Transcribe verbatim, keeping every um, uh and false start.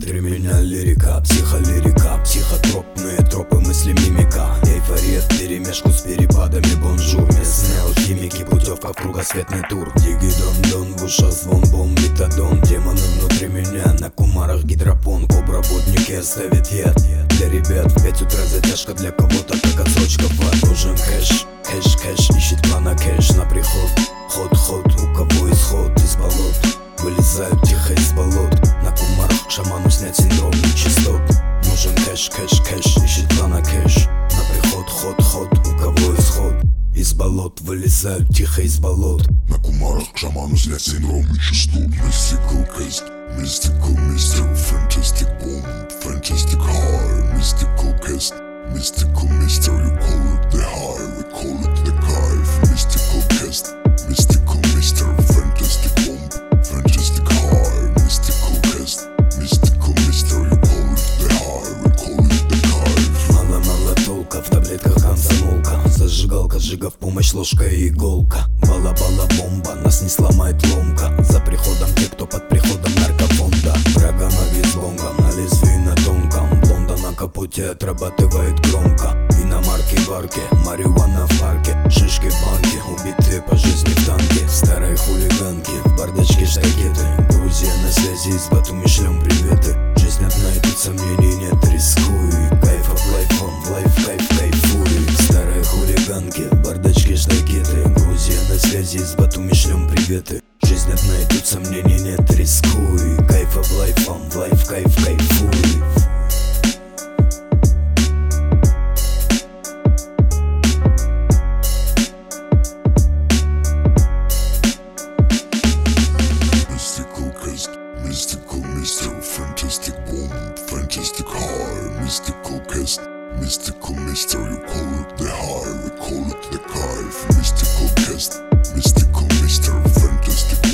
Внутри меня лирика, психолирика, психотропные тропы, мысли, мимика. Эйфория вперемешку с перепадами, бонжур. Местные алхимики, путевка в кругосветный тур. Дигидон-дон, в ушах звон, бомб, метадон. Демоны внутри меня, на кумарах гидропон. Кобра-водники оставит яд для ребят. В пять утра затяжка, для кого-то как отсрочка в ад. Нужен кэш, кэш, кэш, ищет плана кэш на приход. Ход, ход, у кого исход из болот. Вылезают тихо из болот. На кумарах к шаману снять синдром нечистот. Нужен кэш, кэш, кэш, ищет плана кэш на приход, ход, ход, у кого исход из болот. Вылезают тихо из болот. На кумарах к шаману снять синдром нечистот. Mystical cast, mystical mystery, fantastic bomb, fantastic high. Mystical cast, mystical mystery, you call it the high, we call it the kite. Mystical cast, mystical mystery, fantastic bomb, fantastic high. Mystical cast, mystical mystery, you call it the high, we call it the kite. Мало-мало толка, в таблетках комсомолка. Зажигалка, жига в помощь, ложка и иголка. Бала-бала-бомба, нас не сломает ломка. За приходом те, кто под приходом наркофонда. Врага ноги с бонгом, на лезвии на тонком. Блонда на капоте отрабатывает громко. Иномарки в арке, марихуана в парке. Шишки в банке, убитые по жизни в танке. Старые хулиганки, в бардачке штакеты. Друзья на связи, из Батуми шлем приветы. Жизнь одна и тут сомнений нет, рискуй. Кайф от лайфом, в лайф кайф кайфуй. Старые хулиганки, в бардачке штакеты. Друзья на связи, из Батуми шлем приветы. Жизнь одна и тут сомнений нет, рискуй. Кайф от лайфом, в лайф кайф кайфуй. Mystical mystery, fantastic bomb, fantastic high. Mystical cast, mystical mystery, you call it the high, we call it the kite. Mystical cast, mystical mystery, fantastic